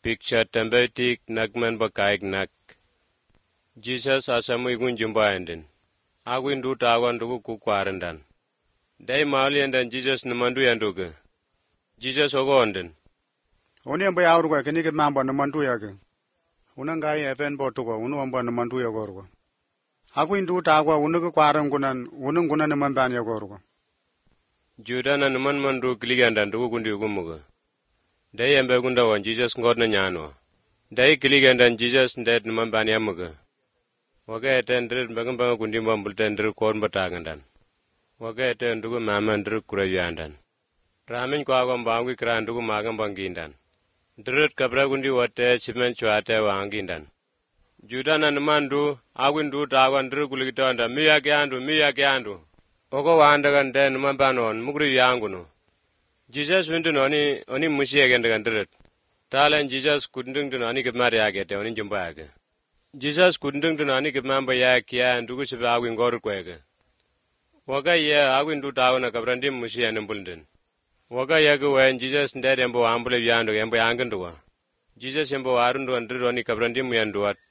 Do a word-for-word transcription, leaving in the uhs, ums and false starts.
picture tembetik nakman bakaik nak. Jesus asamu igun jumba enden. Agwin du tagon dugu kukwarendan. Dai mauli endan Jesus numandu yanduga. Jesus ogo enden. Oni ambo ya urwa kini kit mambo numandu yake. Unanga ye fen botugo unu ambo numandu yagorwa. Agwin du tagwa unugu kwaren gunan ununguna numandan yagorwa. Judana numan mandu kiligandan dugu gundi ugumuga. Dai embe gunda wan Jesus ngodna nyanwa. Dai kiligandan Jesus ndet numan ban yamuga. Waga eten drit mbagam banga gundi mbambulten drit korn batagandan. Waga eten dugu maman drit kurayandan. Ramin kwa agam bangi kran dugu magam bangindan. Drit kabra gundi wate chimen chwate wangindan. Judana numan du agwin du tagon drit kuligitonda miya kyandu miya kyandu. Ogo wandagan den numan banon mugri yanguno. Jesus windu noni oni mushi agendagan drit. Talen Jesus kundung du noni kipmari agete oni jumba age. Jesus kundung du noni kipmamba ya kia ndugu shiba agwin goru kwege. Waga ye agwin du tagona kabrandim mushi anumbulden. Waga ye gwen Jesus ndere embo ambule yandu embo yanganduwa. Jesus embo arundu andru oni kabrandim yanduwa